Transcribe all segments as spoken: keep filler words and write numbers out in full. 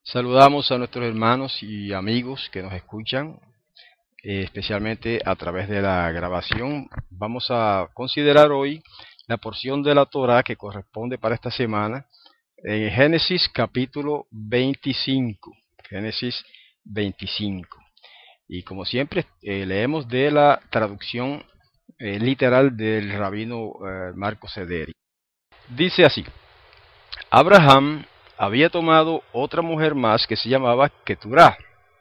Saludamos a nuestros hermanos y amigos que nos escuchan, eh, especialmente a través de la grabación. Vamos a considerar hoy la porción de la Torá que corresponde para esta semana en Génesis capítulo veinticinco. Génesis veinticinco. Y como siempre, eh, leemos de la traducción eh, literal del rabino eh, Marcos Ederi. Dice así: Abraham había tomado otra mujer más que se llamaba Keturah.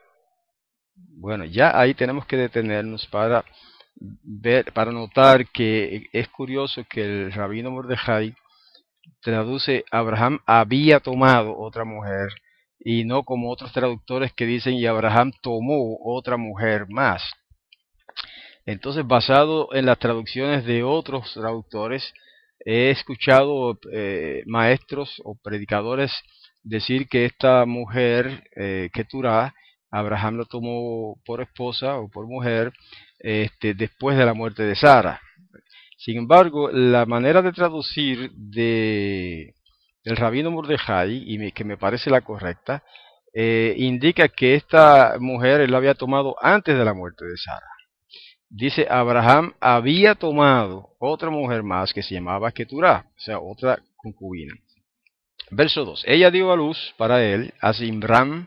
Bueno, ya ahí tenemos que detenernos para ver, para notar que es curioso que el rabino Mordejai traduce Abraham había tomado otra mujer y no como otros traductores que dicen y Abraham tomó otra mujer más. Entonces, basado en las traducciones de otros traductores, he escuchado eh, maestros o predicadores decir que esta mujer, eh, Keturah, Abraham la tomó por esposa o por mujer este, después de la muerte de Sara. Sin embargo, la manera de traducir de, del rabino Mordejai, y me, que me parece la correcta, eh, indica que esta mujer él la había tomado antes de la muerte de Sara. Dice, Abraham había tomado otra mujer más que se llamaba Keturah, o sea, otra concubina. Verso dos. Ella dio a luz para él a Zimram,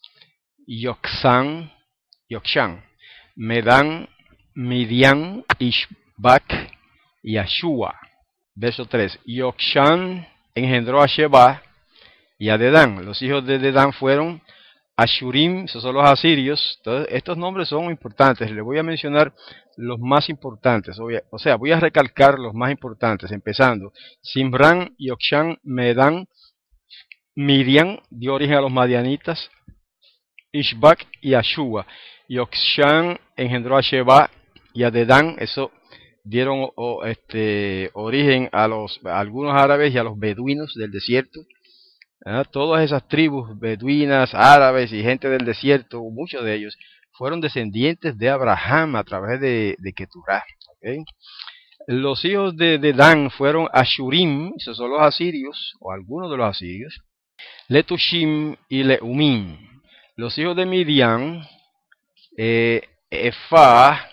Yoksán, Yokshan, Medán, Midian, Ishbak y Ashua. Verso tres. Yokshan engendró a Sheba y a Dedán. Los hijos de Dedán fueron Ashurim, esos son los asirios. Entonces, estos nombres son importantes. Les voy a mencionar los más importantes. O sea, voy a recalcar los más importantes, empezando. Simran, Yokshan, Medán, Midian dio origen a los madianitas, Ishbak y Ashua. Yokshan engendró a Sheba y a Dedán. Eso dieron o, este, origen a, los, a algunos árabes y a los beduinos del desierto. ¿Ah? Todas esas tribus beduinas, árabes y gente del desierto, muchos de ellos fueron descendientes de Abraham a través de, de Keturah. ¿Okay? Los hijos de, de Dan fueron Ashurim, esos son los asirios, o algunos de los asirios, Letushim y Leumim. Los hijos de Midian, eh, Efa,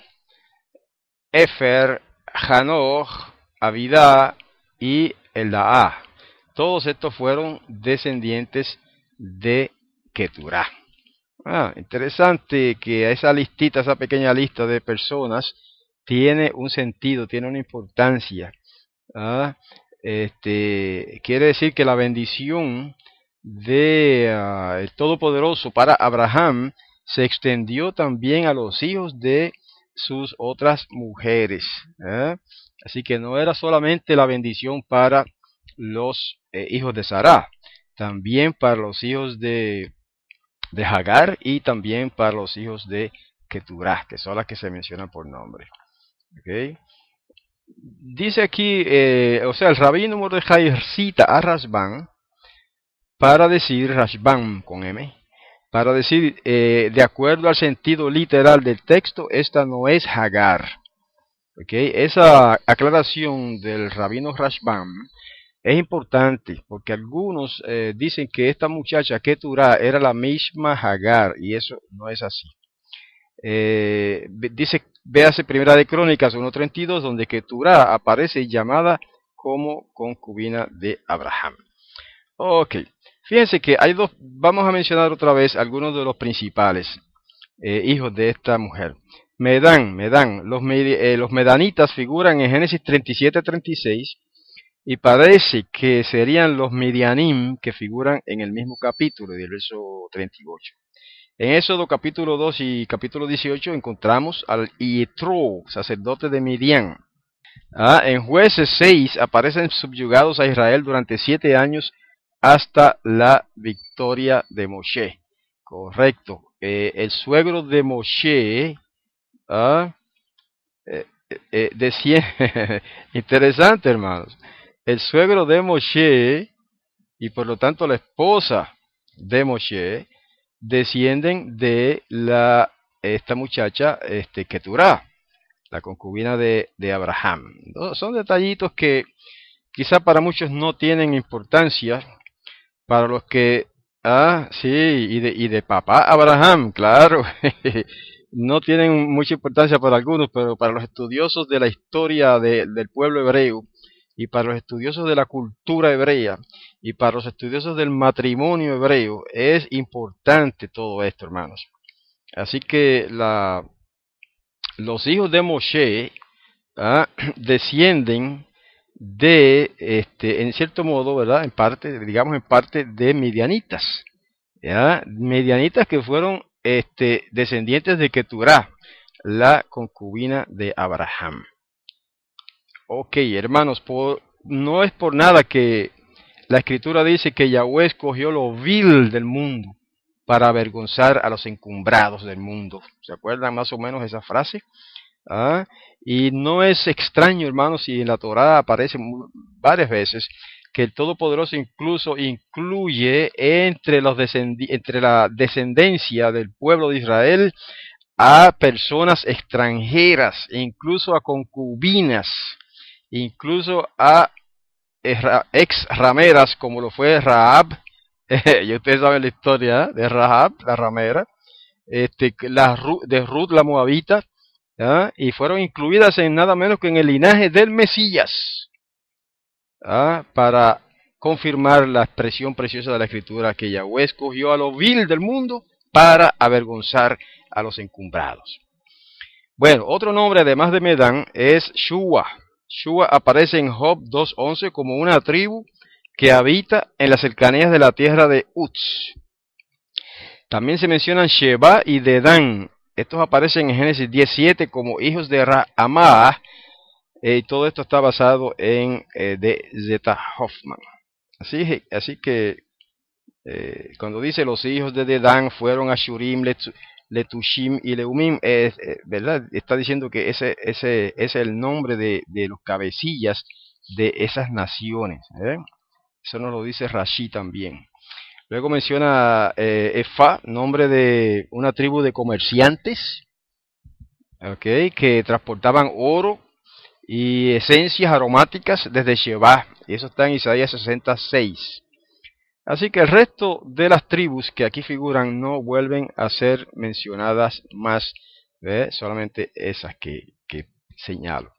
Efer, Hanoch, Abidá y Eldaah. Todos estos fueron descendientes de Keturah. Ah, interesante que esa listita, esa pequeña lista de personas tiene un sentido, tiene una importancia. Ah, este, quiere decir que la bendición de uh, el Todopoderoso para Abraham se extendió también a los hijos de sus otras mujeres. ¿eh? Así que no era solamente la bendición para los eh, hijos de Sará, también para los hijos de, de Hagar y también para los hijos de Keturah, que son las que se mencionan por nombre. ¿Okay? Dice aquí, eh, o sea, el rabino Mordejai cita a Rashbam para decir, Rashbam con M, para decir, eh, de acuerdo al sentido literal del texto, esta no es Hagar. ¿Okay? Esa aclaración del rabino Rashbam es importante porque algunos eh, dicen que esta muchacha Keturah era la misma Hagar y eso no es así. Eh, dice, véase Primera de Crónicas uno treinta y dos donde Keturah aparece llamada como concubina de Abraham. Ok, fíjense que hay dos, vamos a mencionar otra vez algunos de los principales eh, hijos de esta mujer. Medán, Medán, los, eh, los medanitas figuran en Génesis treinta y siete a treinta y seis. Y parece que serían los Midianim que figuran en el mismo capítulo del verso treinta y ocho. En Éxodo capítulo dos y capítulo dieciocho encontramos al Yitro, sacerdote de Midian. Ah, en Jueces seis aparecen subyugados a Israel durante siete años hasta la victoria de Moshe. Correcto. Eh, el suegro de Moshe ah, eh, eh, decía, interesante hermanos. El suegro de Moshe, y por lo tanto la esposa de Moshe, descienden de la, esta muchacha este, Keturah, la concubina de, de Abraham. Son detallitos que quizá para muchos no tienen importancia, para los que Ah, sí, y de, y de papá Abraham, claro. No tienen mucha importancia para algunos, pero para los estudiosos de la historia de- del pueblo hebreo y para los estudiosos de la cultura hebrea y para los estudiosos del matrimonio hebreo es importante todo esto, hermanos. Así que la, los hijos de Moshe ah, descienden de, este, en cierto modo, ¿verdad? En parte, digamos en parte de midianitas. ¿Ya? Medianitas que fueron este, descendientes de Keturah, la concubina de Abraham. Ok, hermanos, por, no es por nada que la escritura dice que Yahweh escogió lo vil del mundo para avergonzar a los encumbrados del mundo. ¿Se acuerdan más o menos esa frase? ¿Ah? Y no es extraño, hermanos, si en la Torá aparece varias veces que el Todopoderoso incluso incluye entre, los entre la descendencia del pueblo de Israel a personas extranjeras, incluso a concubinas, incluso a ex rameras como lo fue Rahab. Y ustedes saben la historia de Rahab, la ramera, este, la, de Ruth la moabita, ¿ah? Y fueron incluidas en nada menos que en el linaje del Mesías, ¿ah? Para confirmar la expresión preciosa de la Escritura que Yahweh escogió a lo vil del mundo para avergonzar a los encumbrados. Bueno, otro nombre además de Medán es Shua. Shua aparece en Job dos once como una tribu que habita en las cercanías de la tierra de Uz. También se mencionan Sheba y Dedán. Estos aparecen en Génesis diez siete como hijos de Raamah. Eh, todo esto está basado en eh, de Zeta Hoffman. Así, así que eh, cuando dice los hijos de Dedán fueron a Shurim, Letushim y Leumim, eh, eh, ¿verdad? Está diciendo que ese, ese, ese es el nombre de, de los cabecillas de esas naciones. ¿eh? Eso nos lo dice Rashi también. Luego menciona eh, Efa, nombre de una tribu de comerciantes, okay, que transportaban oro y esencias aromáticas desde Sheba. Y eso está en Isaías sesenta y seis. Así que el resto de las tribus que aquí figuran no vuelven a ser mencionadas más, ¿ve? Solamente esas que, que señalo.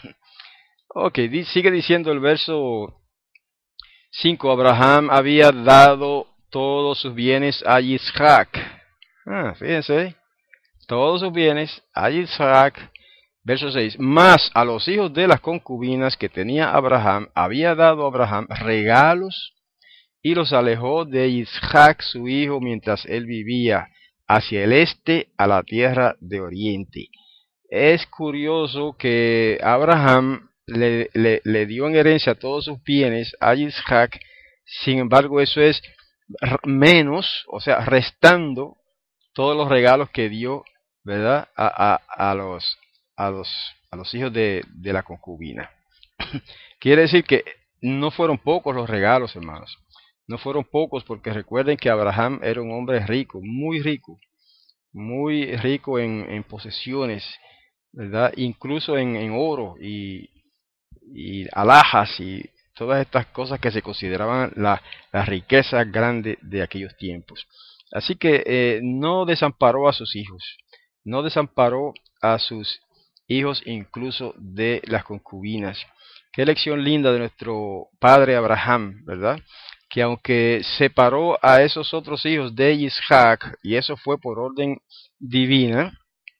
Ok, di, sigue diciendo el verso cinco. Abraham había dado todos sus bienes a Isaac. Ah, fíjense, todos sus bienes a Isaac. Verso seis. Más a los hijos de las concubinas que tenía Abraham, había dado Abraham regalos y los alejó de Isaac su hijo mientras él vivía hacia el este a la tierra de oriente. Es curioso que Abraham le, le, le dio en herencia todos sus bienes a Isaac, sin embargo eso es menos, o sea, restando todos los regalos que dio, ¿verdad? A, a, a los a los a los hijos de, de la concubina. Quiere decir que no fueron pocos los regalos, hermanos. No fueron pocos porque recuerden que Abraham era un hombre rico, muy rico, muy rico en, en posesiones, ¿verdad? Incluso en, en oro y, y alhajas y todas estas cosas que se consideraban la, la riqueza grande de aquellos tiempos. Así que eh, no desamparó a sus hijos, no desamparó a sus hijos incluso de las concubinas. Qué lección linda de nuestro padre Abraham, ¿verdad? Que aunque separó a esos otros hijos de Isaac, y eso fue por orden divina,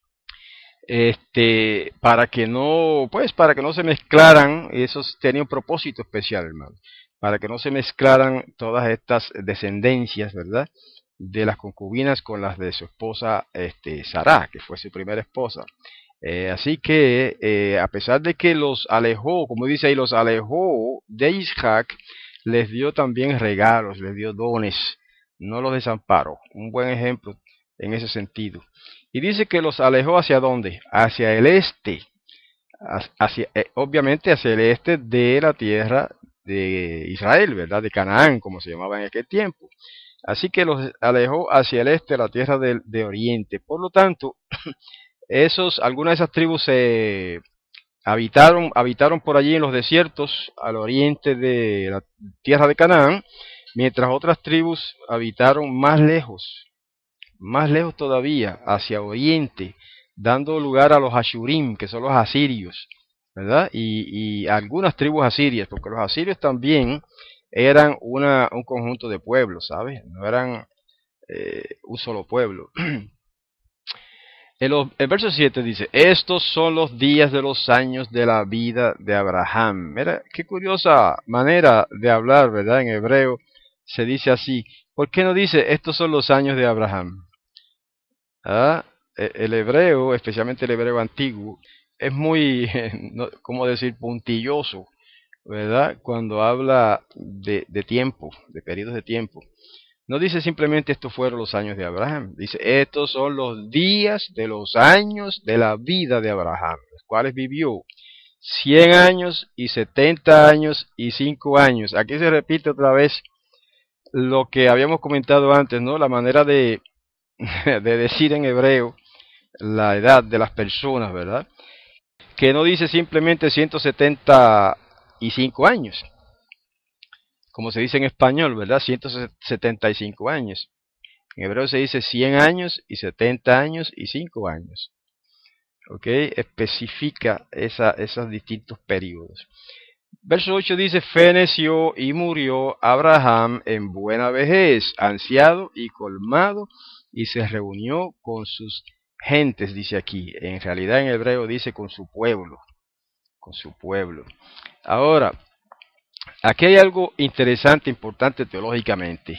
este, para que no, pues, para que no se mezclaran, eso tenía un propósito especial, hermano, para que no se mezclaran todas estas descendencias, ¿verdad? De las concubinas con las de su esposa, este, Sará, que fue su primera esposa. Eh, así que, eh, a pesar de que los alejó, como dice ahí, los alejó de Isaac, les dio también regalos, les dio dones, no los desamparó. Un buen ejemplo en ese sentido. Y dice que los alejó hacia dónde? Hacia el este, hacia, eh, obviamente hacia el este de la tierra de Israel, ¿verdad? De Canaán, como se llamaba en aquel tiempo. Así que los alejó hacia el este, la tierra de, de Oriente. Por lo tanto, esos, algunas de esas tribus se habitaron, habitaron por allí en los desiertos al oriente de la tierra de Canaán, mientras otras tribus habitaron más lejos, más lejos todavía, hacia oriente, dando lugar a los Ashurim, que son los asirios, ¿verdad? Y, y algunas tribus asirias, porque los asirios también eran una, un conjunto de pueblos, ¿sabes? No eran eh, un solo pueblo. El, el verso siete dice, estos son los días de los años de la vida de Abraham. Mira, qué curiosa manera de hablar, ¿verdad? En hebreo se dice así. ¿Por qué no dice, estos son los años de Abraham? ¿Ah? El hebreo, especialmente el hebreo antiguo, es muy, no, ¿cómo decir?, puntilloso, ¿verdad? Cuando habla de, de tiempo, de periodos de tiempo. No dice simplemente estos fueron los años de Abraham, dice estos son los días de los años de la vida de Abraham, los cuales vivió cien años y setenta años y cinco años. Aquí se repite otra vez lo que habíamos comentado antes, ¿no? La manera de, de decir en hebreo la edad de las personas, ¿verdad? Que no dice simplemente ciento setenta y cinco años, como se dice en español, ¿verdad? ciento setenta y cinco años. En hebreo se dice cien años y setenta años y cinco años. ¿Ok? Especifica esa, esos distintos periodos. Verso ocho dice, feneció y murió Abraham en buena vejez, anciado y colmado, y se reunió con sus gentes, dice aquí. En realidad en hebreo dice con su pueblo, con su pueblo. Ahora, aquí hay algo interesante, importante teológicamente.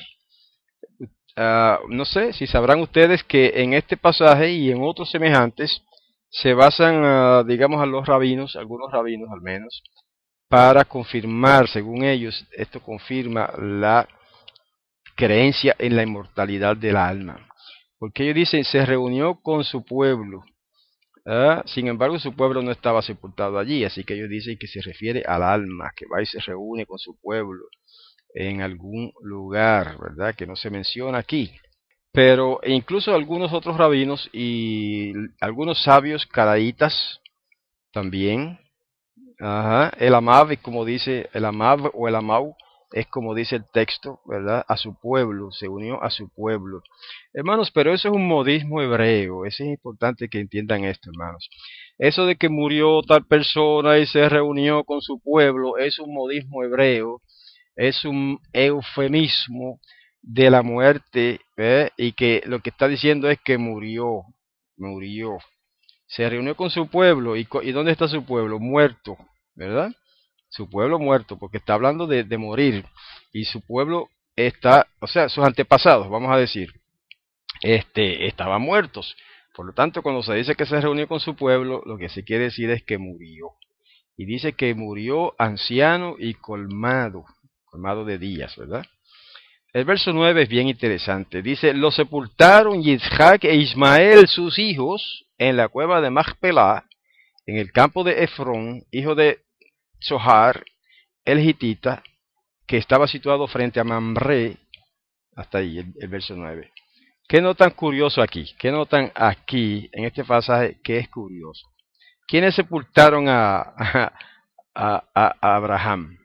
Uh, no sé si sabrán ustedes que en este pasaje y en otros semejantes se basan, uh, digamos, a los rabinos, algunos rabinos al menos, para confirmar, según ellos, esto confirma la creencia en la inmortalidad del alma. Porque ellos dicen, se reunió con su pueblo. ¿Ah? Sin embargo, su pueblo no estaba sepultado allí, así que ellos dicen que se refiere al alma, que va y se reúne con su pueblo en algún lugar, ¿verdad? Que no se menciona aquí. Pero incluso algunos otros rabinos y algunos sabios caraítas también. Ajá, el Amav, como dice el Amav o el Amau, es como dice el texto, ¿verdad? A su pueblo, se unió a su pueblo. Hermanos, pero eso es un modismo hebreo, eso es importante que entiendan esto, hermanos. Eso de que murió tal persona y se reunió con su pueblo es un modismo hebreo, es un eufemismo de la muerte, ¿eh? Y que lo que está diciendo es que murió, murió. Se reunió con su pueblo, ¿y, ¿y dónde está su pueblo? Muerto, ¿verdad? Su pueblo muerto, porque está hablando de, de morir, y su pueblo está, o sea, sus antepasados, vamos a decir, este, estaban muertos. Por lo tanto, cuando se dice que se reunió con su pueblo, lo que se quiere decir es que murió. Y dice que murió anciano y colmado, colmado de días, ¿verdad? El verso nueve es bien interesante. Dice, lo sepultaron Yitzhak e Ismael, sus hijos, en la cueva de Machpelah, en el campo de Efrón, hijo de Zohar, el hitita, que estaba situado frente a Mamre. Hasta ahí el, el verso nueve. ¿Qué notan curioso aquí? ¿Qué notan aquí, en este pasaje, que es curioso? ¿Quiénes sepultaron a, a, a, a Abraham?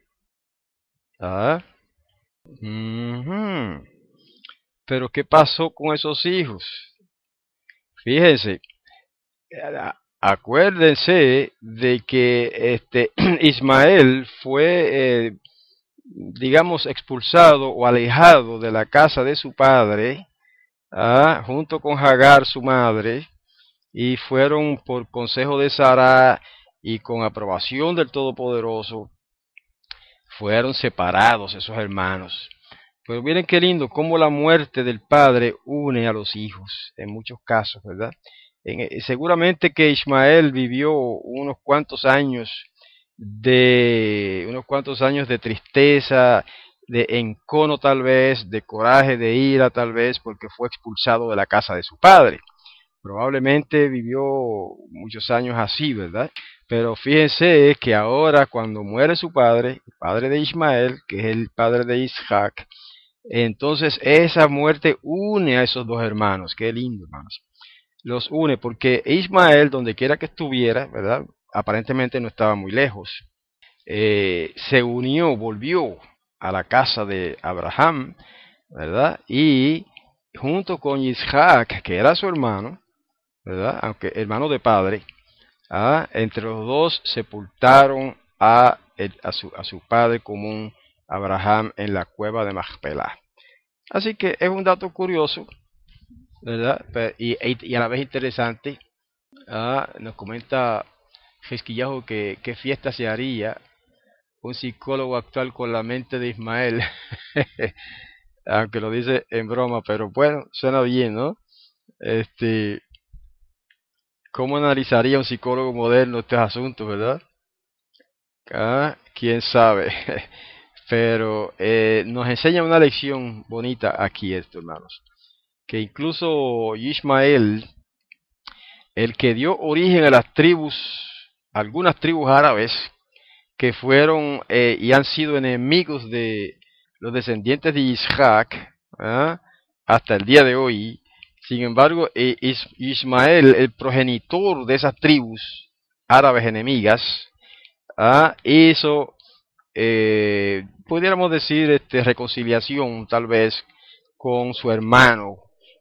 ¿Ah? Uh-huh. Pero ¿qué pasó con esos hijos? Fíjense, acuérdense de que este Ismael fue, eh, digamos, expulsado o alejado de la casa de su padre, ¿ah? Junto con Hagar, su madre, y fueron por consejo de Sara y con aprobación del Todopoderoso, fueron separados esos hermanos. Pero miren qué lindo, cómo la muerte del padre une a los hijos, en muchos casos, ¿verdad? En, seguramente que Ismael vivió unos cuantos años de, unos cuantos años de tristeza, de encono tal vez, de coraje, de ira tal vez, porque fue expulsado de la casa de su padre. Probablemente vivió muchos años así, ¿verdad? Pero fíjense que ahora cuando muere su padre, el padre de Ismael, que es el padre de Isaac, entonces esa muerte une a esos dos hermanos. Qué lindo, hermanos. Los une porque Ismael, donde quiera que estuviera, ¿verdad? Aparentemente no estaba muy lejos. Eh, se unió, volvió a la casa de Abraham, ¿verdad? Y junto con Isaac, que era su hermano, ¿verdad? Aunque hermano de padre, ¿ah? Entre los dos sepultaron a, el, a, su, a su padre común, Abraham, en la cueva de Macpelá. Así que es un dato curioso, ¿verdad? Y, y a la vez interesante. ¿Ah? Nos comenta Jesquillajo que qué fiesta se haría un psicólogo actual con la mente de Ismael. Aunque lo dice en broma, pero bueno, suena bien, ¿no? Este, ¿cómo analizaría un psicólogo moderno estos asuntos, verdad? Ah, quién sabe. Pero eh, nos enseña una lección bonita aquí esto, hermanos. Que incluso Ismael, el que dio origen a las tribus, algunas tribus árabes, que fueron eh, y han sido enemigos de los descendientes de Isaac, ¿eh? hasta el día de hoy. Sin embargo, eh, Is Ismael, el progenitor de esas tribus árabes enemigas, ¿eh? hizo, eh, pudiéramos decir, este, reconciliación tal vez con su hermano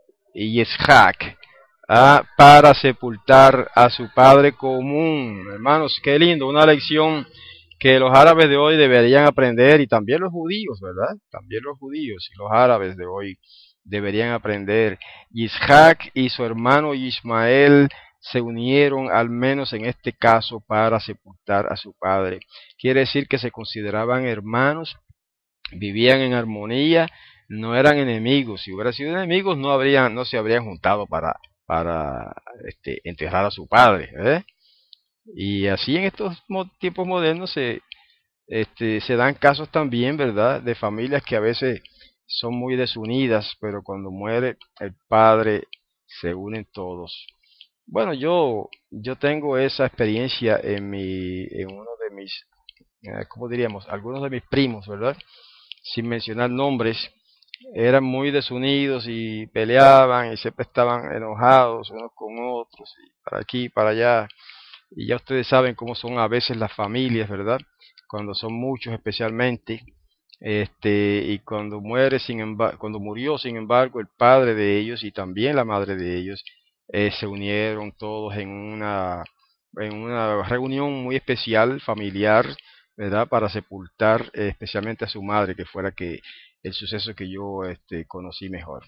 Isaac, ¿eh? para sepultar a su padre común. Hermanos, qué lindo, una lección que los árabes de hoy deberían aprender, y también los judíos, ¿verdad? También los judíos y los árabes de hoy deberían aprender. Isaac y su hermano Ismael se unieron, al menos en este caso, para sepultar a su padre. Quiere decir que se consideraban hermanos, vivían en armonía, no eran enemigos. Si hubieran sido enemigos, no habrían, no se habrían juntado para, para este, enterrar a su padre, ¿eh? Y así en estos tiempos modernos se, este, se dan casos también, ¿verdad?, de familias que a veces son muy desunidas, pero cuando muere el padre se unen todos. Bueno, yo, yo tengo esa experiencia en, mi, en uno de mis, eh, ¿cómo diríamos?, algunos de mis primos, ¿verdad?, sin mencionar nombres, eran muy desunidos y peleaban y siempre estaban enojados unos con otros, y para aquí y para allá. Y ya ustedes saben cómo son a veces las familias, ¿verdad? Cuando son muchos especialmente, este, y cuando muere, sin embargo, cuando murió, sin embargo, el padre de ellos y también la madre de ellos, eh, se unieron todos en una, en una reunión muy especial, familiar, ¿verdad? Para sepultar eh, especialmente a su madre, que fuera que el suceso que yo este, conocí mejor.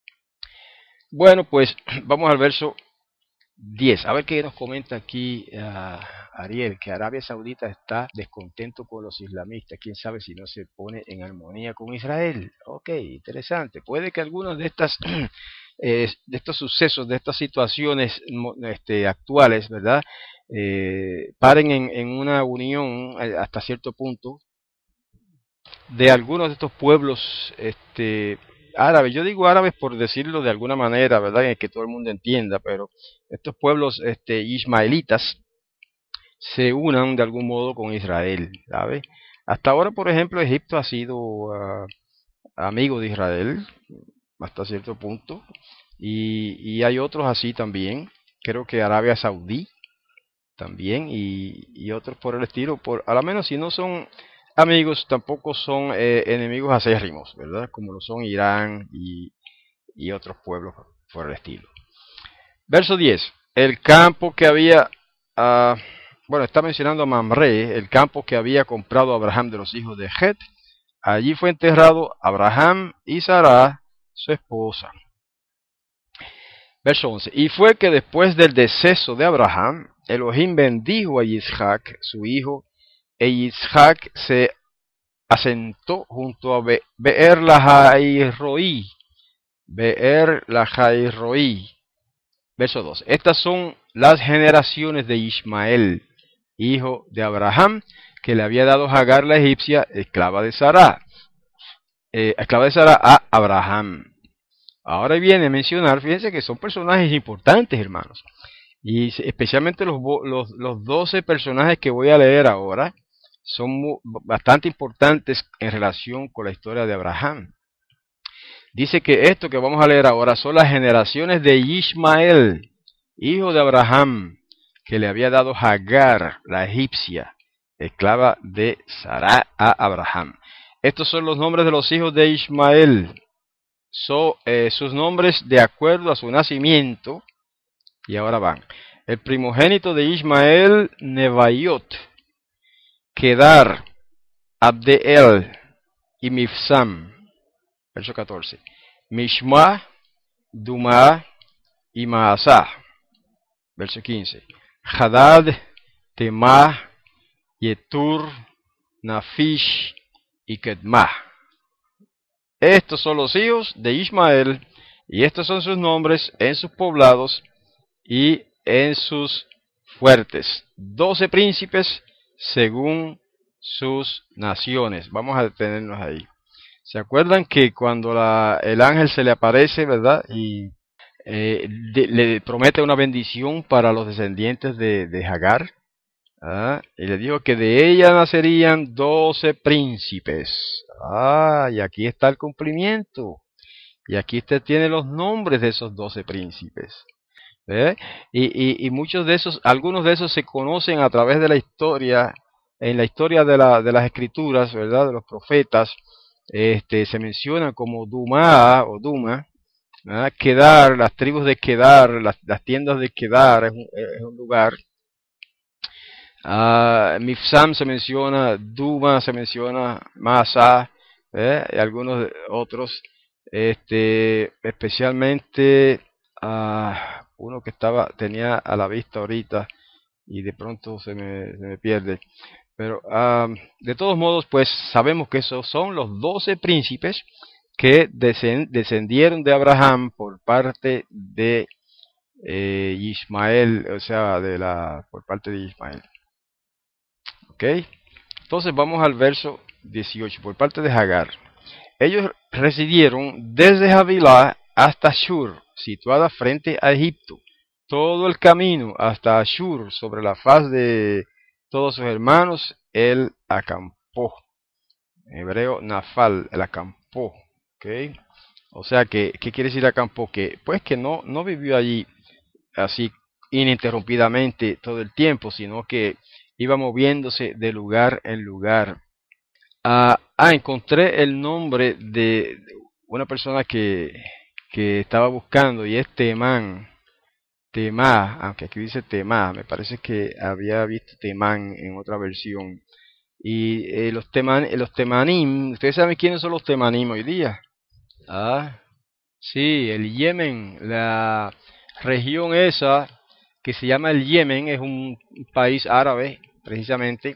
Bueno, pues vamos al verso diez. A ver qué nos comenta aquí uh, Ariel, que Arabia Saudita está descontento con los islamistas. Quién sabe si no se pone en armonía con Israel. Ok, interesante. Puede que algunos de estas eh, de estos sucesos, de estas situaciones este, actuales, ¿verdad? Eh, paren en, en una unión eh, hasta cierto punto de algunos de estos pueblos este, árabes. Yo digo árabes por decirlo de alguna manera, ¿verdad? En que todo el mundo entienda, pero estos pueblos este, ismaelitas se unan de algún modo con Israel, ¿sabe? Hasta ahora, por ejemplo, Egipto ha sido uh, amigo de Israel hasta cierto punto, y, y hay otros así también. Creo que Arabia Saudí también, y, y otros por el estilo, por, a lo menos si no son amigos, tampoco son eh, enemigos acérrimos, ¿verdad? Como lo son Irán y, y otros pueblos por el estilo. Verso diez. El campo que había, uh, bueno, está mencionando a Mamre, el campo que había comprado Abraham de los hijos de Het. Allí fue enterrado Abraham y Sará, su esposa. Verso once. Y fue que después del deceso de Abraham, Elohim bendijo a Isaac, su hijo, e Isaac se asentó junto a Be Beer Lahai-Roi. Beer Lahai-Roi. Verso dos. Estas son las generaciones de Ismael, hijo de Abraham, que le había dado Agar la egipcia, esclava de Sará, eh, esclava de Sará a Abraham. Ahora viene a mencionar, fíjense que son personajes importantes, hermanos, y especialmente los, los, los doce personajes que voy a leer ahora son muy, bastante importantes en relación con la historia de Abraham. Dice que esto que vamos a leer ahora son las generaciones de Ismael, hijo de Abraham, que le había dado Agar, la egipcia, esclava de Sará, a Abraham. Estos son los nombres de los hijos de Ismael. So, eh, sus nombres de acuerdo a su nacimiento. Y ahora van. El primogénito de Ismael, Nebaiot, Kedar, Abdeel y Mifsam. Verso catorce. Mishma, Duma y Maasah. Verso quince. Hadad, Temah, Yetur, Nafish y Kedmah. Estos son los hijos de Ismael, y estos son sus nombres en sus poblados y en sus fuertes. Doce príncipes según sus naciones. Vamos a detenernos ahí. ¿Se acuerdan que cuando la, el ángel se le aparece, verdad? Y eh, de, le promete una bendición para los descendientes de, de Hagar. ¿Ah? Y le dijo que de ella nacerían doce príncipes. Ah, y aquí está el cumplimiento. Y aquí usted tiene los nombres de esos doce príncipes. ¿Eh? Y, y, y muchos de esos, algunos de esos se conocen a través de la historia, en la historia de, la, de las escrituras, ¿verdad? De los profetas, este, se mencionan como Duma o Duma, ¿verdad? Kedar, las tribus de Kedar, las, las tiendas de Kedar, es un, es un lugar. Uh, Mifsam se menciona, Duma se menciona, Masa, ¿eh? Y algunos otros, este, especialmente uh, uno que estaba tenía a la vista ahorita y de pronto se me, se me pierde. Pero uh, de todos modos, pues sabemos que esos son los doce príncipes que descendieron de Abraham por parte de eh, Ismael, o sea, de la por parte de Ismael. ¿Ok? Entonces vamos al verso dieciocho, por parte de Hagar. Ellos residieron desde Havilá hasta Shur, situada frente a Egipto. Todo el camino hasta Ashur, sobre la faz de todos sus hermanos, él acampó. En hebreo, Nafal, el acampó. ¿Ok? O sea, que, ¿qué quiere decir acampó? Que, pues que no, no vivió allí así ininterrumpidamente todo el tiempo, sino que iba moviéndose de lugar en lugar. Ah, ah encontré el nombre de una persona que, que estaba buscando, y es Temán. Temá, aunque aquí dice Temá, me parece que había visto Temán en otra versión. Y eh, los, teman, los Temanim, ¿ustedes saben quiénes son los Temanim hoy día? Ah, sí, el Yemen, la región esa que se llama el Yemen, es un país árabe, precisamente,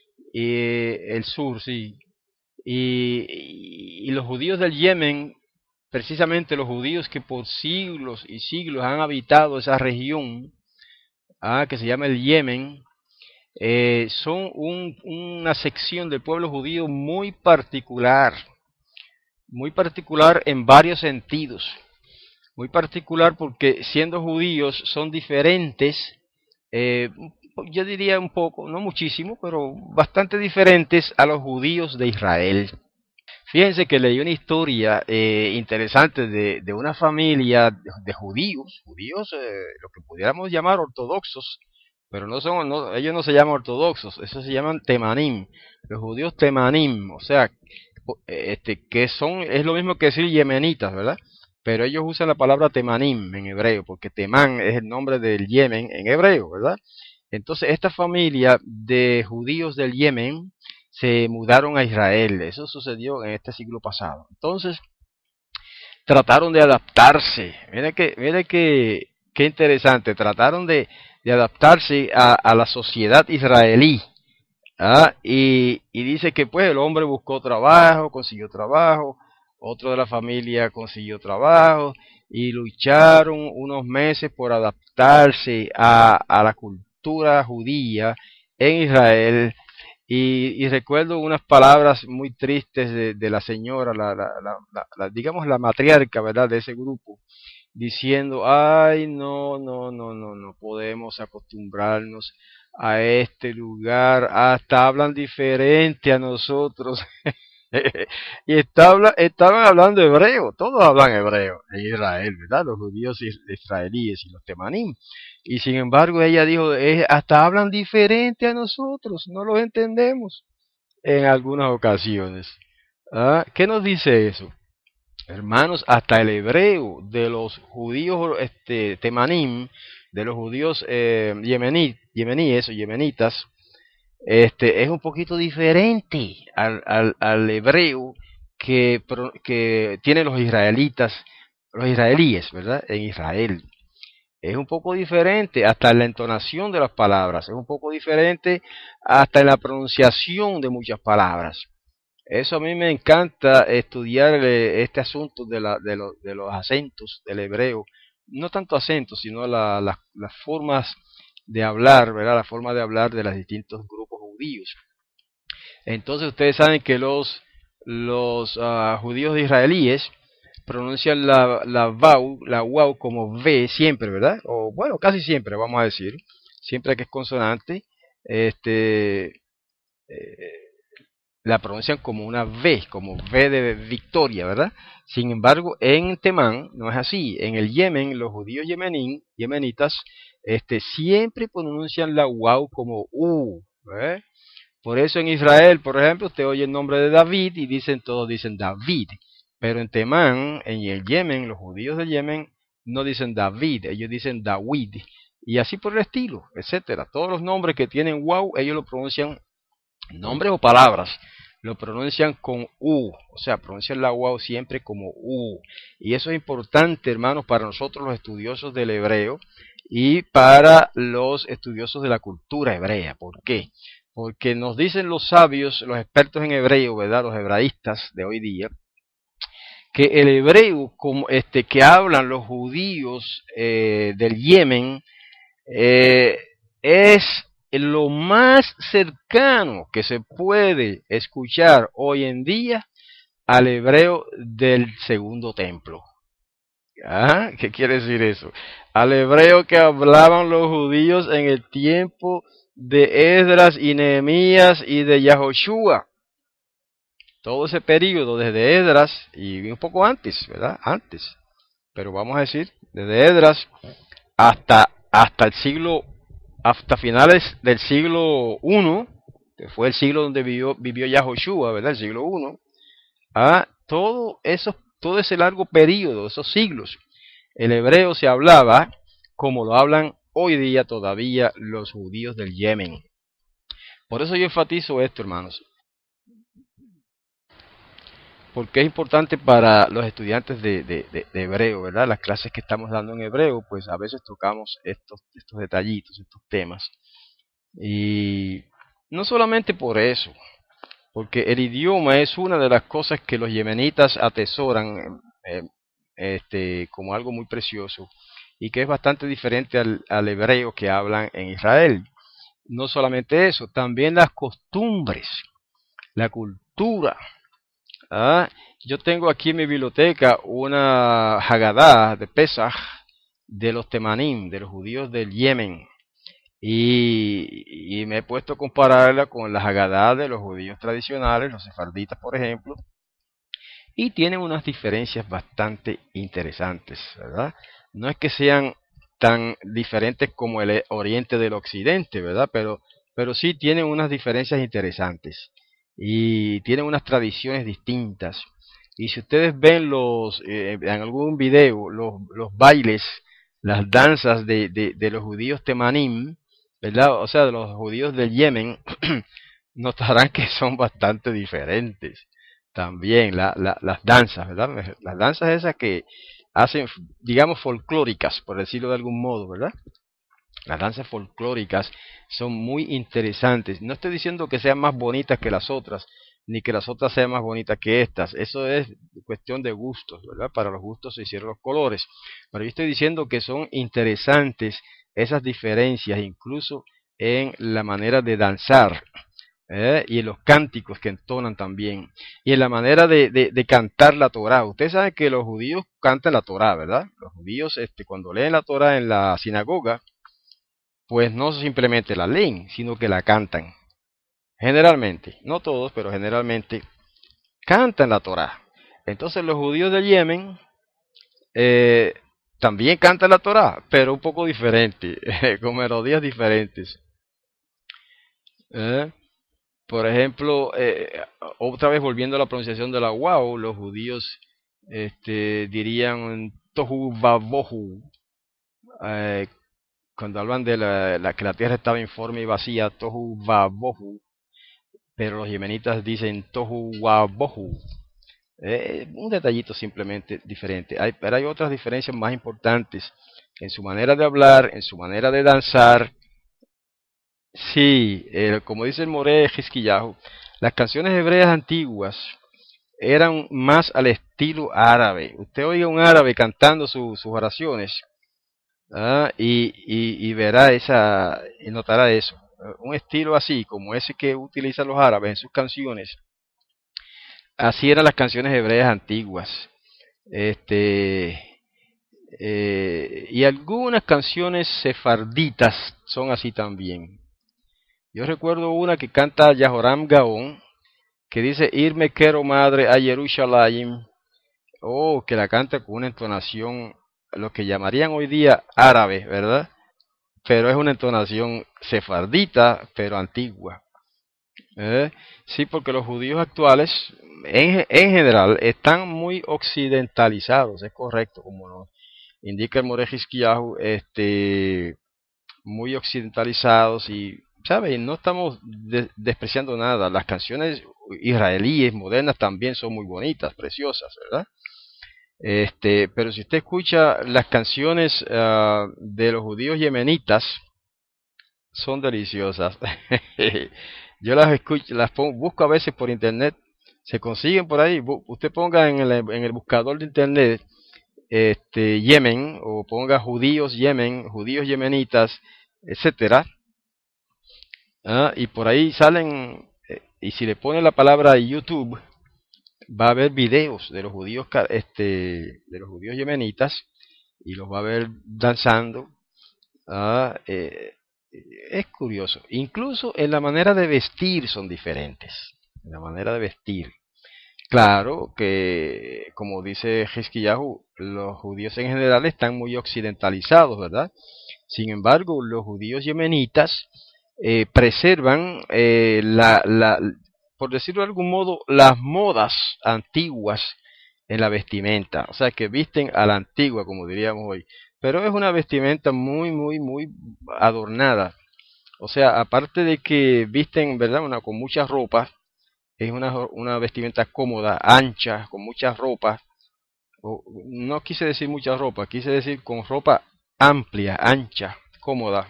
y el sur, sí. Y, y, y los judíos del Yemen, precisamente los judíos que por siglos y siglos han habitado esa región, ah, que se llama el Yemen, eh, son un, una sección del pueblo judío muy particular, muy particular en varios sentidos. Muy particular porque siendo judíos son diferentes, eh, yo diría un poco, no muchísimo, pero bastante diferentes a los judíos de Israel. Fíjense que leí una historia eh, interesante de, de una familia de, de judíos, judíos eh, lo que pudiéramos llamar ortodoxos, pero no son, no, ellos no se llaman ortodoxos, esos se llaman temanim, los judíos temanim, o sea, este, que son, es lo mismo que decir yemenitas, ¿verdad? Pero ellos usan la palabra temanim en hebreo, porque Temán es el nombre del Yemen en hebreo, ¿verdad? Entonces esta familia de judíos del Yemen se mudaron a Israel. Eso sucedió en este siglo pasado. Entonces trataron de adaptarse. Mire que, mire que, qué interesante. Trataron de, de adaptarse a, a la sociedad israelí. ¿Ah? Y, y dice que pues el hombre buscó trabajo, consiguió trabajo, otro de la familia consiguió trabajo y lucharon unos meses por adaptarse a, a la cultura judía en Israel. Y, y recuerdo unas palabras muy tristes de, de la señora, la, la, la, la, digamos la matriarca, ¿verdad?, de ese grupo, diciendo, ay, no, no, no, no, no podemos acostumbrarnos a este lugar, hasta hablan diferente a nosotros. Y estaba, estaban hablando hebreo, todos hablan hebreo en Israel, ¿verdad? Los judíos israelíes y los temanim. Y sin embargo ella dijo, eh, hasta hablan diferente a nosotros, no los entendemos en algunas ocasiones. ¿Ah? ¿Qué nos dice eso? Hermanos, hasta el hebreo de los judíos este, temanim, de los judíos eh, yemení, yemeníes o yemenitas, este, es un poquito diferente al, al, al hebreo que, que tienen los israelitas, los israelíes, ¿verdad? En Israel. Es un poco diferente, hasta en la entonación de las palabras, es un poco diferente hasta en la pronunciación de muchas palabras. Eso a mí me encanta estudiar eh, este asunto de, la, de, lo- de los acentos del hebreo. No tanto acentos, sino la- la- las formas de hablar, ¿verdad? La forma de hablar de los distintos grupos judíos. Entonces ustedes saben que los, los ah, judíos israelíes pronuncian la, la vau, la wow como V siempre, ¿verdad? O bueno, casi siempre, vamos a decir. Siempre que es consonante, este, eh, la pronuncian como una V, como V de victoria, ¿verdad? Sin embargo, en Temán no es así. En el Yemen, los judíos yemenín, yemenitas, este, siempre pronuncian la wow como U, ¿eh? Por eso en Israel, por ejemplo, usted oye el nombre de David y dicen todos dicen David. Pero en Temán, en el Yemen, los judíos del Yemen no dicen David, ellos dicen Dawid. Y así por el estilo, etcétera. Todos los nombres que tienen wow, ellos lo pronuncian, nombres o palabras, lo pronuncian con U, o sea, pronuncian la wow siempre como U. Y eso es importante, hermanos, para nosotros los estudiosos del hebreo y para los estudiosos de la cultura hebrea. ¿Por qué? Porque nos dicen los sabios, los expertos en hebreo, ¿verdad? Los hebraístas de hoy día, que el hebreo como este que hablan los judíos eh, del Yemen eh, es lo más cercano que se puede escuchar hoy en día al hebreo del segundo templo. ¿Ah? ¿Qué quiere decir eso? Al hebreo que hablaban los judíos en el tiempo de Esdras y Nehemías y de Yahoshua. Todo ese periodo desde Esdras y un poco antes, ¿verdad? Antes. Pero vamos a decir, desde Esdras hasta, hasta el siglo, hasta finales del siglo primero, que fue el siglo donde vivió, vivió Yahoshua, ¿verdad? El siglo primero, a todo, eso, todo ese largo periodo, esos siglos, el hebreo se hablaba como lo hablan hoy día todavía los judíos del Yemen. Por eso yo enfatizo esto, hermanos, porque es importante para los estudiantes de, de, de, de hebreo, ¿verdad? Las clases que estamos dando en hebreo, pues a veces tocamos estos, estos detallitos, estos temas. Y no solamente por eso, porque el idioma es una de las cosas que los yemenitas atesoran eh, este, como algo muy precioso y que es bastante diferente al, al hebreo que hablan en Israel. No solamente eso, también las costumbres, la cultura. ¿Ah? Yo tengo aquí en mi biblioteca una Haggadah de Pesach de los Temanim, de los judíos del Yemen. Y, y me he puesto a compararla con las Haggadah de los judíos tradicionales, los sefarditas, por ejemplo, y tienen unas diferencias bastante interesantes, ¿verdad? No es que sean tan diferentes como el oriente del occidente, ¿verdad? Pero, pero sí tienen unas diferencias interesantes y tienen unas tradiciones distintas. Y si ustedes ven los eh, en algún video los, los bailes, las danzas de, de, de los judíos temanim, ¿verdad? O sea, de los judíos del Yemen, notarán que son bastante diferentes. También la, la, las danzas, ¿verdad? Las danzas esas que hacen, digamos, folclóricas, por decirlo de algún modo, ¿verdad? Las danzas folclóricas son muy interesantes. No estoy diciendo que sean más bonitas que las otras, ni que las otras sean más bonitas que estas. Eso es cuestión de gustos, ¿verdad? Para los gustos se hicieron los colores. Pero yo estoy diciendo que son interesantes esas diferencias, incluso en la manera de danzar. ¿Eh? Y en los cánticos que entonan también, y en la manera de, de, de cantar la Torá. Ustedes saben que los judíos cantan la Torá, ¿verdad? Los judíos este, cuando leen la Torá en la sinagoga, pues no simplemente la leen, sino que la cantan. Generalmente, no todos, pero generalmente cantan la Torá. Entonces los judíos de Yemen eh, también cantan la Torá, pero un poco diferente, con melodías diferentes. ¿Eh? Por ejemplo, eh, otra vez volviendo a la pronunciación de la wow, los judíos este, dirían tohu vabohu, eh, cuando hablan de la, la- que la tierra estaba informe y vacía, tohu vabohu, pero los yemenitas dicen tohu wabohu. Eh, un detallito simplemente diferente. Hay, pero hay otras diferencias más importantes en su manera de hablar, en su manera de danzar. Sí, eh, como dice el Moré Hizkiyahu, las canciones hebreas antiguas eran más al estilo árabe. Usted oiga un árabe cantando su- sus oraciones, ¿ah? y, y- y verá esa, y notará eso. Eh, Un estilo así, como ese que utilizan los árabes en sus canciones. Así eran las canciones hebreas antiguas. Este, eh, y algunas canciones sefarditas son así también. Yo recuerdo una que canta Yahoram Gaon, que dice, Irme quiero madre a Jerusalén, oh, que la canta con una entonación, lo que llamarían hoy día árabe, ¿verdad? Pero es una entonación sefardita, pero antigua. ¿Eh? Sí, porque los judíos actuales, en, en general, están muy occidentalizados, es correcto, como nos indica el Moré Hizkiyahu, este, muy occidentalizados y, ¿sabes? No estamos de- despreciando nada. Las canciones israelíes modernas también son muy bonitas, preciosas, ¿verdad? Este, pero si usted escucha las canciones ah, de los judíos yemenitas, son deliciosas. Yo las escucho, las pongo, busco a veces por internet, se consiguen por ahí. Bu- Usted ponga en el, en el buscador de internet este, Yemen o ponga judíos Yemen, judíos yemenitas, etcétera. Ah, y por ahí salen, eh, y si le pone la palabra YouTube, va a ver videos de los judíos, ca- este, de los judíos yemenitas, y los va a ver danzando. Ah, eh, es curioso. Incluso en la manera de vestir son diferentes. En la manera de vestir. Claro que, como dice Hizkiyahu, los judíos en general están muy occidentalizados, ¿verdad? Sin embargo, los judíos yemenitas eh, preservan, eh, la, la, por decirlo de algún modo, las modas antiguas en la vestimenta. O sea, que visten a la antigua, como diríamos hoy. Pero es una vestimenta muy, muy, muy adornada. O sea, aparte de que visten, ¿verdad? Una, con muchas ropas, es una, una vestimenta cómoda, ancha, con muchas ropas. O, no quise decir mucha ropa, quise decir con ropa amplia, ancha, cómoda.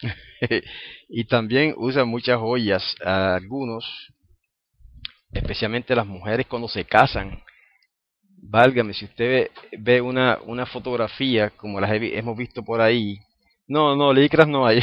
Y también usan muchas joyas, algunos, especialmente las mujeres cuando se casan. Válgame, si usted ve, ve una, una fotografía como las he vi- hemos visto por ahí, no, no, licras no hay,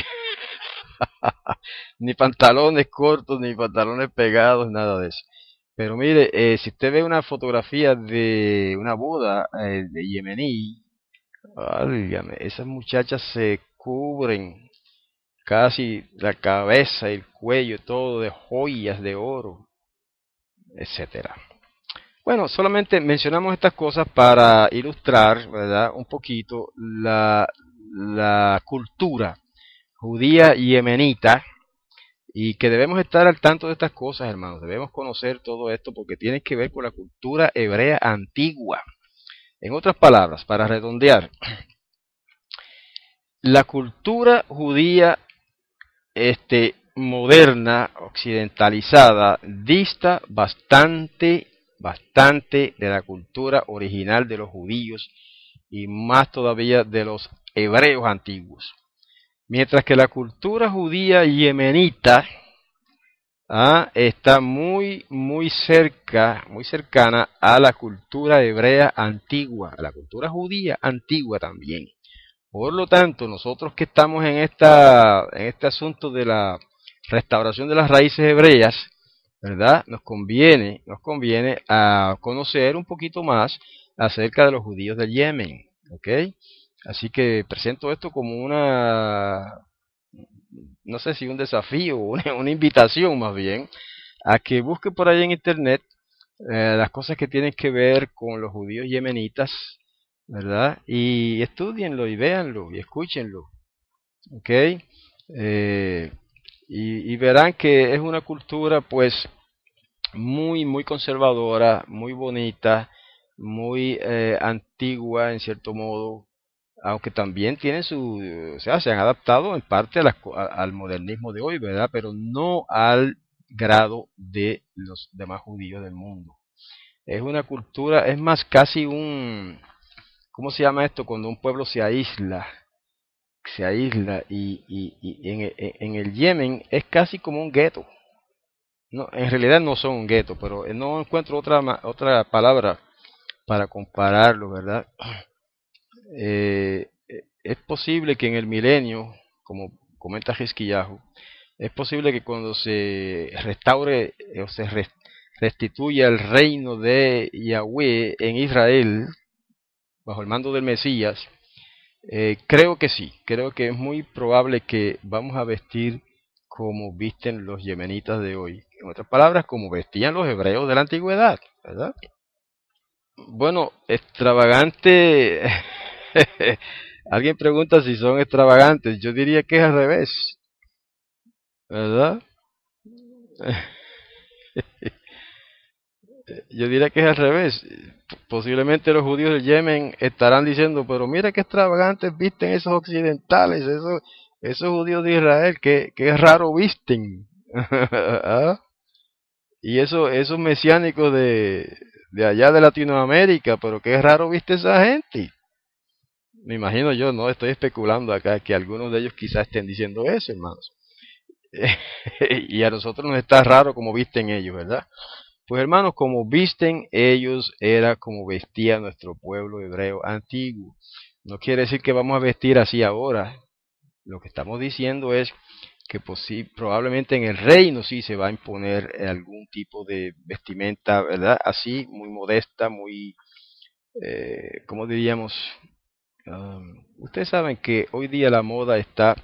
ni pantalones cortos, ni pantalones pegados, nada de eso. Pero mire, eh, si usted ve una fotografía de una boda eh, de yemení, válgame, esas muchachas se cubren casi la cabeza, el cuello, todo de joyas de oro, etcétera. Bueno, solamente mencionamos estas cosas para ilustrar, ¿verdad? Un poquito la, la cultura judía y yemenita y que debemos estar al tanto de estas cosas, hermanos. Debemos conocer todo esto porque tiene que ver con la cultura hebrea antigua. En otras palabras, para redondear, la cultura judía este, moderna, occidentalizada, dista bastante, bastante de la cultura original de los judíos y más todavía de los hebreos antiguos. Mientras que la cultura judía yemenita ah, está muy, muy cerca, muy cercana a la cultura hebrea antigua, a la cultura judía antigua también. Por lo tanto, nosotros que estamos en esta, en este asunto de la restauración de las raíces hebreas, ¿verdad? Nos conviene, nos conviene a conocer un poquito más acerca de los judíos del Yemen, ¿ok? Así que presento esto como una, no sé si un desafío o una, una invitación más bien, a que busque por ahí en internet eh, las cosas que tienen que ver con los judíos yemenitas, ¿verdad? Y estudienlo y véanlo y escúchenlo, ¿ok? Eh, y, y verán que es una cultura pues muy, muy conservadora, muy bonita, muy eh, antigua en cierto modo, aunque también tienen su, o sea, se han adaptado en parte a las co- a- al modernismo de hoy, ¿verdad? Pero no al grado de los demás judíos del mundo. Es una cultura, es más casi un, ¿cómo se llama esto? Cuando un pueblo se aísla, se aísla y, y- y en, e- en el Yemen es casi como un gueto. No, en realidad no son un gueto, pero no encuentro otra ma- otra palabra para compararlo, ¿verdad? Eh, eh, es posible que en el milenio, como comenta Hizkiyahu, es posible que cuando se restaure eh, o se res- restituya el reino de Yahweh en Israel, bajo el mando del Mesías, eh, creo que sí, creo que es muy probable que vamos a vestir como visten los yemenitas de hoy. En otras palabras, como vestían los hebreos de la antigüedad, ¿verdad? Bueno, extravagante. Alguien pregunta si son extravagantes. Yo diría que es al revés, ¿verdad? Yo diría que es al revés. Posiblemente los judíos del Yemen estarán diciendo, pero mira qué extravagantes visten esos occidentales, esos, esos judíos de Israel, qué, qué raro visten. ¿Ah? Y eso, esos mesiánicos de, de allá de Latinoamérica, pero qué raro viste esa gente. Me imagino yo, no estoy especulando acá que algunos de ellos quizás estén diciendo eso, hermanos. Y a nosotros nos está raro como visten ellos, ¿verdad? Pues hermanos, como visten ellos era como vestía nuestro pueblo hebreo antiguo. No quiere decir que vamos a vestir así ahora. Lo que estamos diciendo es que pues, sí, probablemente en el reino sí se va a imponer algún tipo de vestimenta, ¿verdad? Así, muy modesta, muy, eh, ¿cómo diríamos? Um, ustedes saben que hoy día la moda está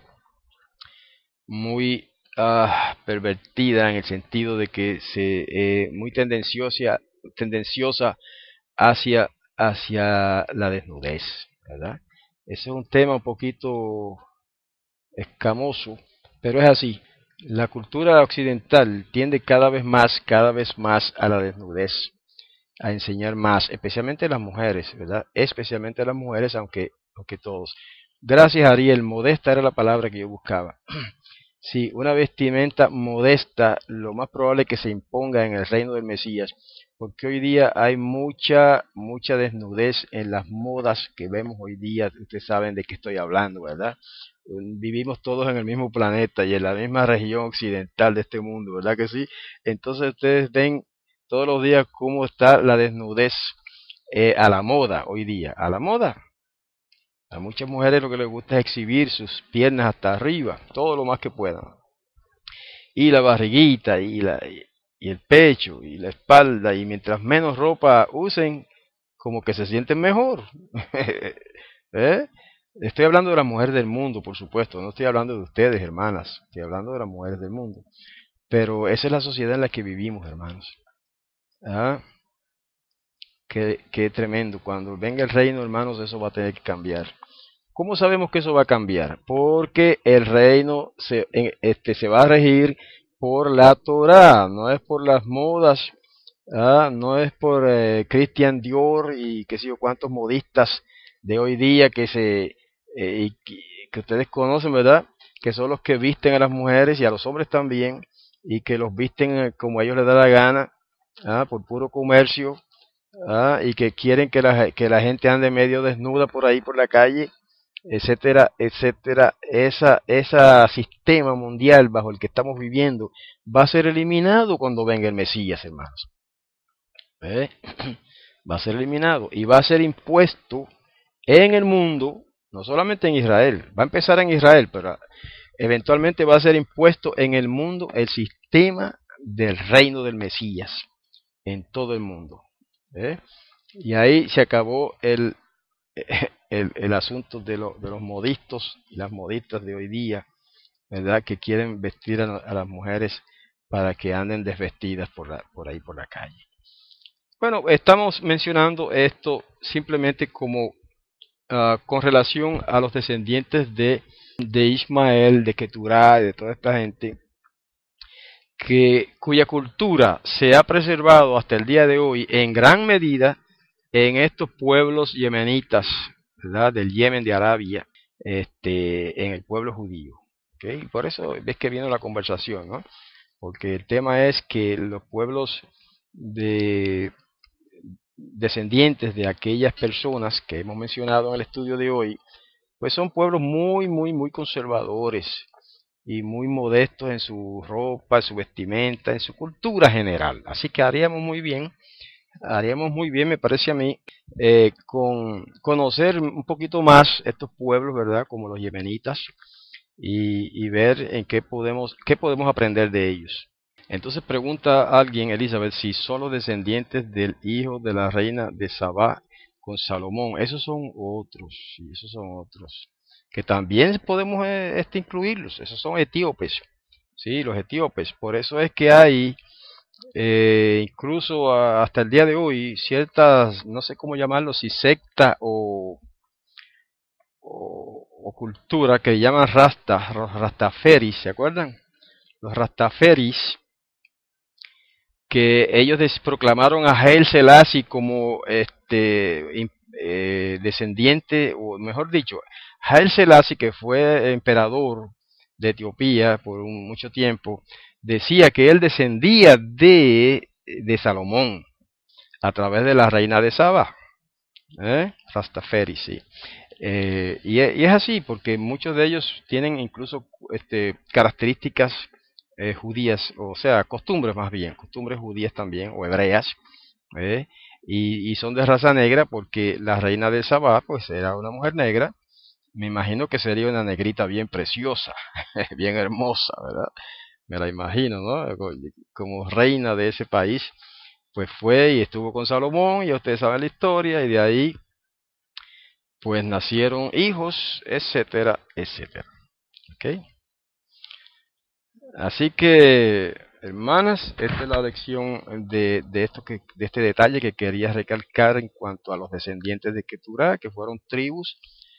muy ah, pervertida en el sentido de que se eh, muy tendenciosa tendenciosa hacia hacia la desnudez, ¿verdad? Ese es un tema un poquito escamoso, pero es así. La cultura occidental tiende cada vez más, cada vez más a la desnudez, a enseñar más, especialmente las mujeres, ¿verdad? Especialmente las mujeres, aunque, aunque todos. Gracias, Ariel, modesta era la palabra que yo buscaba. Sí, una vestimenta modesta, lo más probable es que se imponga en el reino del Mesías, porque hoy día hay mucha, mucha desnudez en las modas que vemos hoy día. Ustedes saben de qué estoy hablando, ¿verdad? Vivimos todos en el mismo planeta y en la misma región occidental de este mundo, ¿verdad que sí? Entonces ustedes ven todos los días cómo está la desnudez eh, a la moda hoy día, a la moda. A muchas mujeres lo que les gusta es exhibir sus piernas hasta arriba, todo lo más que puedan. Y la barriguita, y, la, y el pecho, y la espalda, y mientras menos ropa usen, como que se sienten mejor. ¿Eh? Estoy hablando de las mujeres del mundo, por supuesto, no estoy hablando de ustedes, hermanas, estoy hablando de las mujeres del mundo. Pero esa es la sociedad en la que vivimos, hermanos. ¿Ah? Qué, qué tremendo. Cuando venga el reino, hermanos, eso va a tener que cambiar. ¿Cómo sabemos que eso va a cambiar? Porque el reino se, en- este, se va a regir por la Torá, no es por las modas, ¿ah? No es por eh, Christian Dior y qué sé yo cuántos modistas de hoy día que se eh, y que, que ustedes conocen, ¿verdad? Que son los que visten a las mujeres y a los hombres también y que los visten eh, como a ellos les da la gana, ¿ah? Por puro comercio, ¿ah? Y que quieren que la, que la gente ande medio desnuda por ahí por la calle, etcétera, etcétera. Esa, ese sistema mundial bajo el que estamos viviendo va a ser eliminado cuando venga el Mesías, hermanos. ¿Eh? Va a ser eliminado y va a ser impuesto en el mundo, no solamente en Israel, va a empezar en Israel, pero eventualmente va a ser impuesto en el mundo el sistema del reino del Mesías en todo el mundo. ¿Eh? Y ahí se acabó el, el, el asunto de, lo, de los modistas y las modistas de hoy día, ¿verdad? Que quieren vestir a, a las mujeres para que anden desvestidas por, la, por ahí por la calle. Bueno, estamos mencionando esto simplemente como uh, con relación a los descendientes de, de Ismael, de Keturah, de toda esta gente. que, cuya cultura se ha preservado hasta el día de hoy en gran medida en estos pueblos yemenitas, ¿verdad? Del Yemen, de Arabia, este, en el pueblo judío. ¿Okay? Por eso ves que viene la conversación, ¿no? Porque el tema es que los pueblos de descendientes de aquellas personas que hemos mencionado en el estudio de hoy, pues son pueblos muy, muy, muy conservadores y muy modestos en su ropa, en su vestimenta, en su cultura general. Así que haríamos muy bien, haríamos muy bien, me parece a mí, eh, con conocer un poquito más estos pueblos, ¿verdad? Como los yemenitas, y, y ver en qué podemos, qué podemos aprender de ellos. Entonces pregunta a alguien, Elizabeth, si son los descendientes del hijo de la reina de Sabá con Salomón. Esos son otros, sí, esos son otros. Que también podemos eh, este, incluirlos, esos son etíopes. Sí, los etíopes. Por eso es que hay, eh, incluso a, hasta el día de hoy, ciertas, no sé cómo llamarlo, si secta o, o, o cultura que llaman Rasta, los Rastaferis, ¿se acuerdan? Los Rastaferis, que ellos proclamaron a Haile Selassie como este eh, descendiente, o mejor dicho, Haile Selassie, que fue emperador de Etiopía por un, mucho tiempo, decía que él descendía de, de Salomón a través de la reina de Saba, ¿eh? Rastafari, sí. Eh, y, y es así, porque muchos de ellos tienen incluso este, características eh, judías, o sea, costumbres más bien, costumbres judías también, o hebreas, ¿eh? y, y son de raza negra porque la reina de Sabá, pues era una mujer negra, me imagino que sería una negrita bien preciosa, bien hermosa, ¿verdad? Me la imagino, ¿no? Como reina de ese país, pues fue y estuvo con Salomón, y ustedes saben la historia, y de ahí pues nacieron hijos, etcétera, etcétera. ¿Ok? Así que, hermanas, esta es la lección de, de, esto que, de este detalle que quería recalcar en cuanto a los descendientes de Keturah, que fueron tribus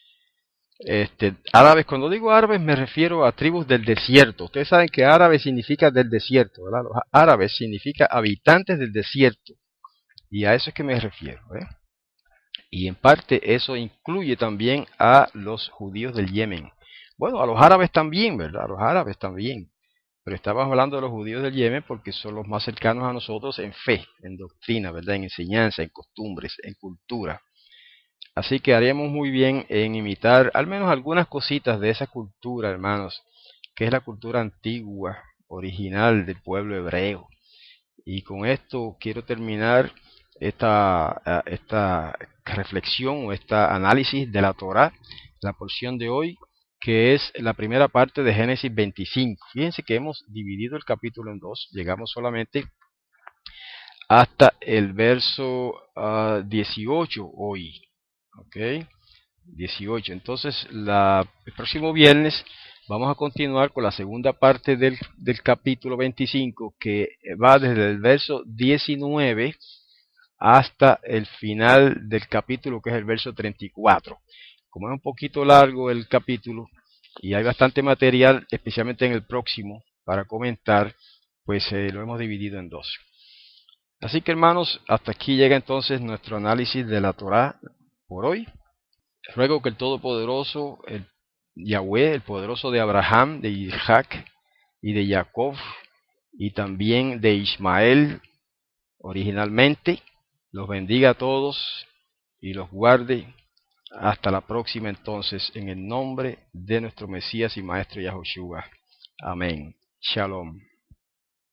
este, árabes. Cuando digo árabes me refiero a tribus del desierto. Ustedes saben que árabe significa del desierto, ¿verdad? Los árabes significa habitantes del desierto, y a eso es que me refiero, ¿eh? Y en parte eso incluye también a los judíos del Yemen. Bueno, a los árabes también, ¿verdad? A los árabes también. Pero estamos hablando de los judíos del Yemen porque son los más cercanos a nosotros en fe, en doctrina, ¿verdad? En enseñanza, en costumbres, en cultura. Así que haríamos muy bien en imitar al menos algunas cositas de esa cultura, hermanos, que es la cultura antigua, original del pueblo hebreo. Y con esto quiero terminar esta, esta reflexión o este análisis de la Torá, la porción de hoy, que es la primera parte de Génesis veinticinco. Fíjense que hemos dividido el capítulo en dos, llegamos solamente hasta el verso uh, dieciocho hoy. ¿Ok? dieciocho. Entonces, la, el próximo viernes vamos a continuar con la segunda parte del, del capítulo veinticinco, que va desde el verso diecinueve hasta el final del capítulo, que es el verso treinta y cuatro. Como es un poquito largo el capítulo y hay bastante material, especialmente en el próximo, para comentar, pues eh, lo hemos dividido en dos. Así que, hermanos, hasta aquí llega entonces nuestro análisis de la Torá por hoy. Ruego que el Todopoderoso, el Yahweh, el poderoso de Abraham, de Isaac y de Jacob, y también de Ismael originalmente, los bendiga a todos y los guarde. Hasta la próxima entonces, en el nombre de nuestro Mesías y Maestro Yahushua. Amén. Shalom.